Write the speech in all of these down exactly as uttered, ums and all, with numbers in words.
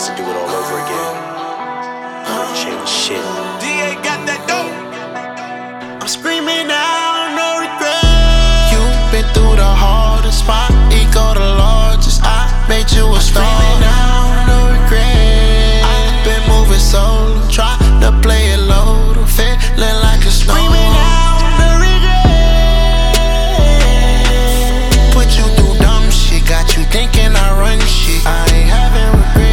chance to do it all over again. I wouldn't change shit. D A got that dope. I'm screaming out, no regret. You've been through the hardest spot, ego the largest. I made you a star. Screaming out, no regret. I've been moving solo, try to play it low, feeling like a snow. Screaming out, no regret. Put you through dumb shit, got you thinking I run shit. I ain't having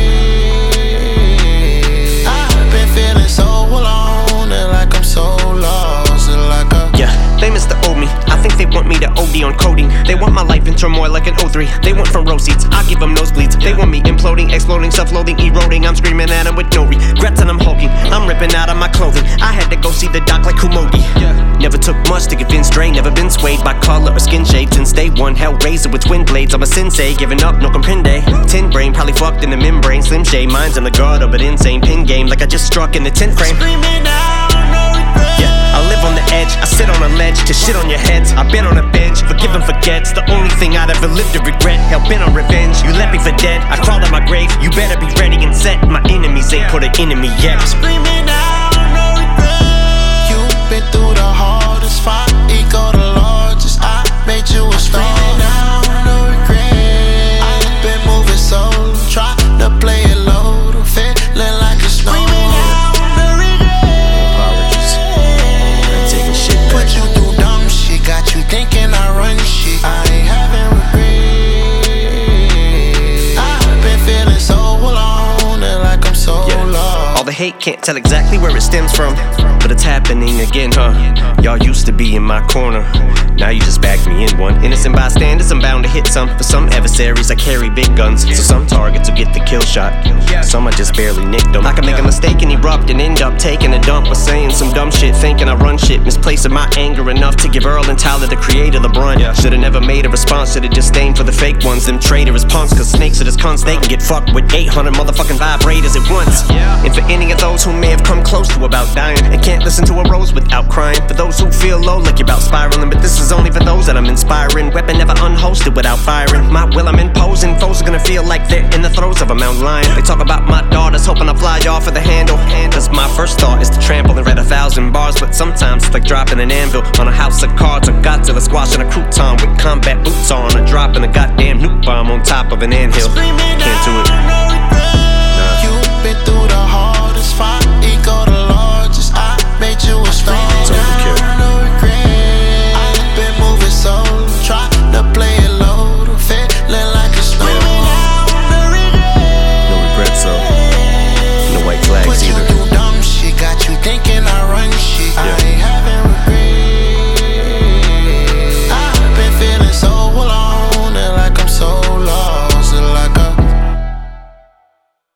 regret. I've been feeling so alone, and like I'm so lost, and like a Yeah, they miss the old me. I think they want me to O D on coding. They want my life in turmoil like an O three. They want front row seats, I give them nosebleeds. They want me imploding, exploding, self-loathing, eroding. I'm screaming at them with no regrets and I'm hulking. I'm ripping out of my clothing. I had to go see the doc like Kumogi. Never took much to convince Dre. Never been swayed by color or skin shade since day one. Hellraiser with twin blades. I'm a sensei, giving up, no comprende. Tin brain, probably fucked in the membrane. Slim shade, mine's in the gutter, but insane. Pin game like I just struck in the tenth frame. screaming out, no regret. Yeah, I live on the edge, I sit on a ledge to shit on your heads. I've been on a bench, forgive and forget's the only thing I'd ever lived to regret. Hell bent on revenge, you left me for dead. I crawled out my grave, you better be ready and set. My enemies ain't put an enemy yet. Screaming out, no regret. You've been through the hardest spot, ego the largest. I made you a star. Screaming out, no regret. I've been moving solo, try to play it low, feeling like a snow. Screaming out, no regret. Apologies. I'm taking shit back. Put you through dumb shit, got you thinking I run shit. I ain't having regret. I've been feeling so alone, and like I'm so Yeah. lost. All the hate can't tell exactly where it stems from, but it's happening again, huh? Y'all used to be in my corner, now you just backed me in one. Innocent bystanders, I'm bound to hit some. For some adversaries, I carry big guns, so some targets will get the kill shot. Some I just barely nicked them. I can make a mistake and erupt and end up taking a dump or saying some dumb shit, thinking I run shit, misplacing my anger enough to give Earl and Tyler, the creator, the brunt. Should've never made a response, should've just aimed for the fake ones. Them traitorous punks, cause snakes are just cunts. They can get fucked with eight hundred motherfucking vibrators at once. And for any of those who may have come close to about dying and can't listen to a rose without crying. For those who feel low like you're about spiraling, but this is only for those that I'm inspiring. Weapon never unholstered without firing. My will I'm imposing, foes are gonna feel like they're in the throes of a mountain lion. They talk about my daughters, hoping I fly off of the handle. Cause my first thought is to trample and read a thousand bars, but sometimes it's like dropping an anvil on a house of cards. Or Godzilla squashing a crouton with combat boots on, or dropping a goddamn nuke bomb on top of an anthill. Screaming Can't do it. out, no